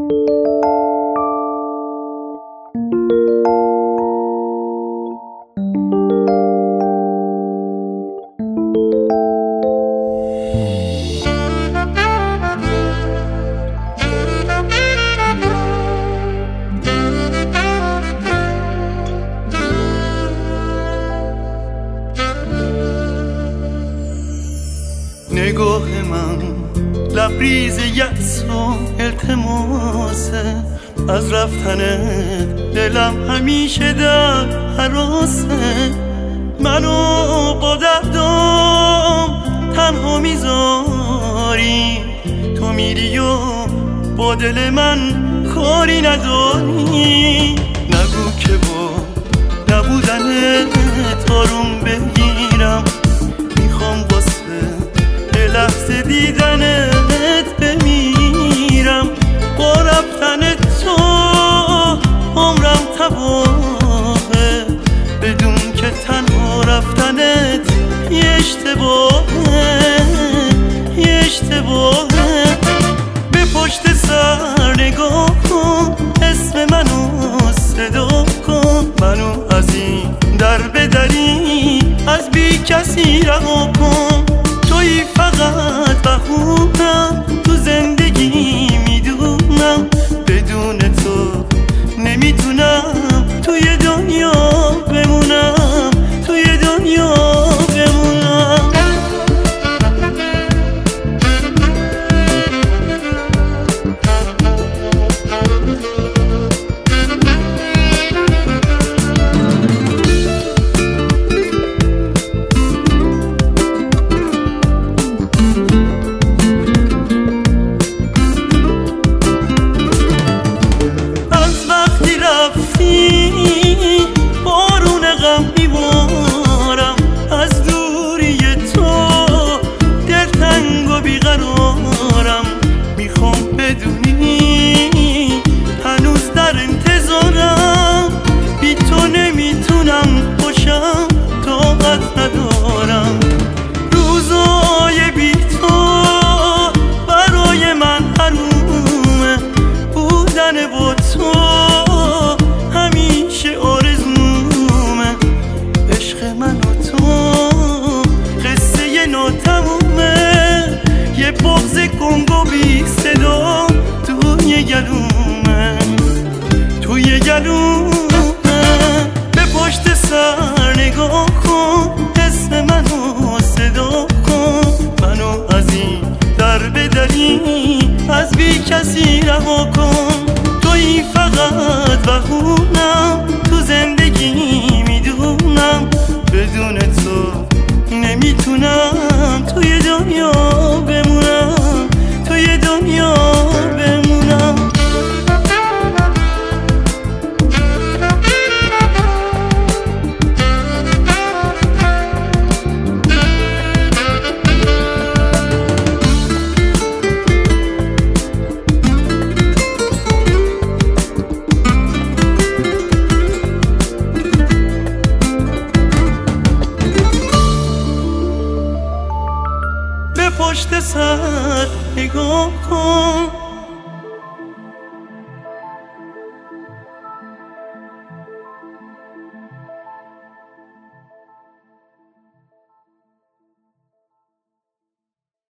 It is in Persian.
نگاه من لبریز یأس و التماسه، از رفتنت دلم همیشه در هراسه. منو با دردام تنها میذاری، تو میری و با دل من کاری نداری. نگو که با نبودنت آروم بگیرم، میخوام واسه لحظه دیدنت بمیرم. با رفتن تو عمرم تباهه، بدون که تنها رفتنت یه اشتباهه. به پشت سر نگاه کن، اسم منو صدا کن، منو از این در بدری از بی کسی رها کن. توی فقط بهونم تو زندگی، میدونم بدون تو نمیتونم توی دنیا بمونم، توی دنیا بمونم. بارون غم میبارم از دوری تو، دلتنگ و بیقرارم. میخوام بدونی هنوز در انتظارم، بی تو نمیتونم باشم، طاقت ندارم. روزای بی تو برای من حرومه، بودن با تو همیشه آرزومه. عشق من و تو قصه ناتمومه، یه بغض کنگو بی صدا توی گلومه، توی گلومه. به پشت سر نگاه کن، اسم منو صدا کن، منو از این در بدری از بی کسی رها کن. توی فقط بهونم تو زندگی، میدونم بدون تو نمیتونم توی دنیا بمونم، توی دنیا بمونم. پشت سر نگاه کن،